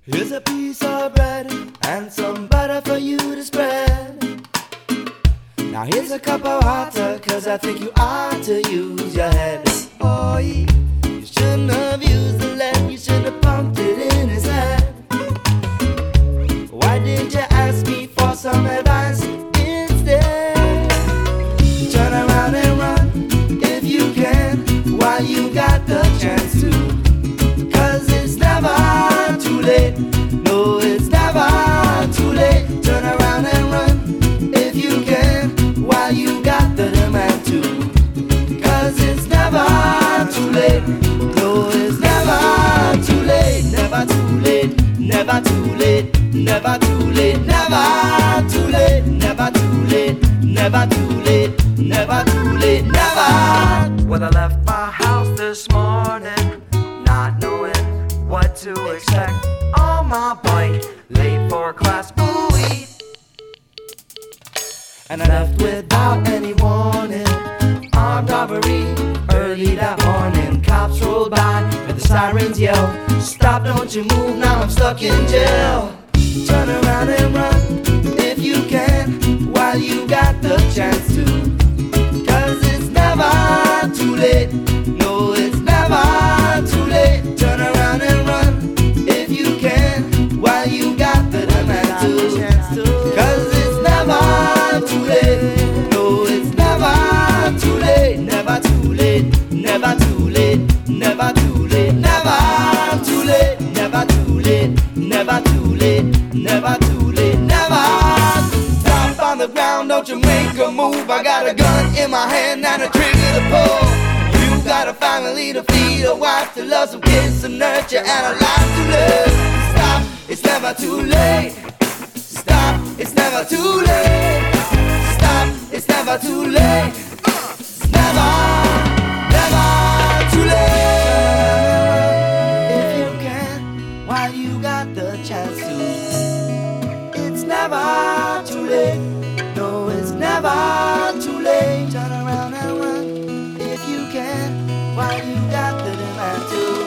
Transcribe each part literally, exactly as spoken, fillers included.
Here's a piece of bread and some butter for you to spread. Now here's a cup of water, cause I think you ought to use your head. Boy, you shouldn't have used the lead, you should have pumped it in his head. Why didn't you ask me for some advice instead? Turn around and run if you can while you got the chance to. Cause it's never too late. No, it's never too late. Turn around and run if you can while you got the demand to. Cause it's never too late. No, it's never too late. Never too late. Never too late. Never too late. Never too late. Never too late. Never too late. Never too late. Never. When I left my house this morning, not knowing what to expect, on my bike, late for class, ooh-wee. And I left without any warning. Armed robbery, early that morning. Cops rolled by and the sirens yell, stop, don't you move, now I'm stuck in jail. Turn around and run if you can while you got the chance to. Cause it's never too late. No, it's never too late. Turn around and run if you can while you got the demand to. Cause it's never too late. No, it's never too late. Never too late. Never too late. Never too late. Never too late. Never too late. Never too late. Never too late. Never. Stop on the ground, don't you make a move. I got a gun in my hand and a trigger to pull. You got a family to feed, a wife to love, some kids to nurture, and a life to live. Stop, it's never too late. Stop, it's never too late. Stop, it's never too late. It's never, never too late. If you can, while you got the chance to. It's never too late. No, it's never too late. Turn around and run if you can while you got the demand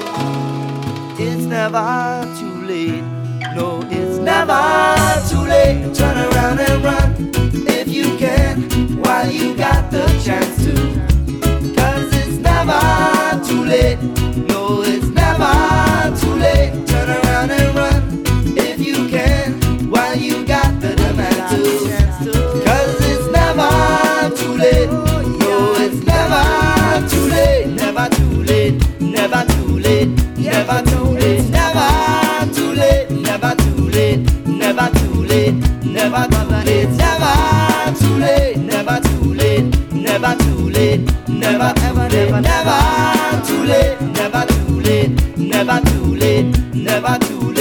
to. It's never too late. No, it's never too late. Turn around and run if you can while you got the chance to. Cause it's never too late. No, it's never too late. Turn around and run if you can while you got the demand to. Cause it's never too late. No, it's never too late. Never too late. Never too late. Never too late. Never too late. Never too late. Never too late. Never too late. Never too late. Never too late. Never too late. Never ever never never too late. Never too late. Never too late. Never too late.